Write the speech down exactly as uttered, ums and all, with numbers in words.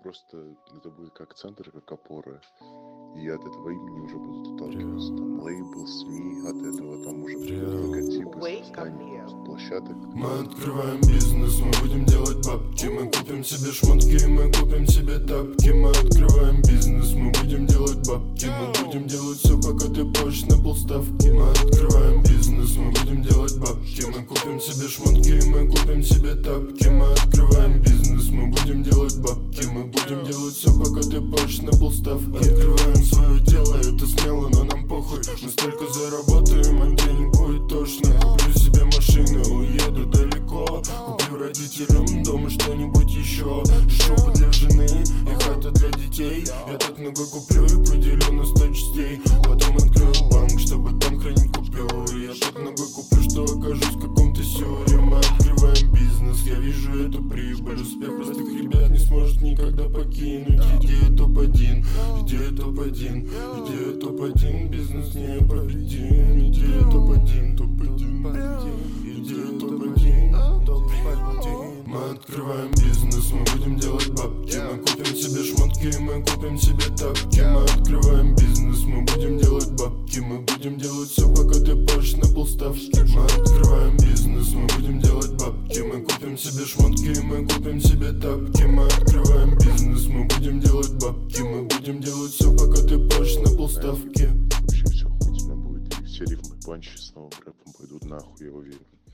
просто это будет как центр, как опора. И от этого имени уже будут отталкиваться там лейбл, СМИ, от этого там уже будут логотипы, создания площадок. Мы открываем бизнес, мы будем делать бабки. Мы купим себе шмотки, мы купим себе тапки. Мы открываем бизнес, мы будем делать бабки. Мы будем делать все, пока ты позже на полставки. Мы открываем бизнес, мы будем делать бабки. Мы купим себе шмотки, мы купим себе тапки. Мы открываем бизнес, мы будем делать бабки. Мы будем делать все, пока ты позже на полставки. Открываем свое дело, это смело, но нам похуй. Мы столько заработаем, а денег будет точно. Куплю себе машину, уеду далеко. Куплю родителям дома что-нибудь еще. Шоу для жены и хата для детей. Я так много куплю и поделю на сто частей. Потом открою банк, чтобы там хранить купюры. Я так много куплю, что окажусь в каком-то сюре. Мы открываем бизнес, я вижу эту прибыль. Успех простых ребят не сможет никогда покинуть. Идея топ-один, идея топ-один, идея топ-один, бизнес непобедим. Идея топ-один, топ-один, идея топ-один, топ-один. Мы открываем бизнес, мы будем делать бабки. Мы купим себе шмотки, мы купим себе тапки. Мы открываем бизнес, мы будем делать бабки. Мы будем делать все, пока ты позже на полставки. Мы открываем бизнес, мы будем делать бабки. Мы купим себе шмотки, мы купим себе тапки. Мы открываем бизнес, мы будем делать бабки. Мы будем делать все, пока ты позже на полставки. Вообще все охуительно будет, и все рифмы панчи с новым рэпом пойдут нахуй, я уверен.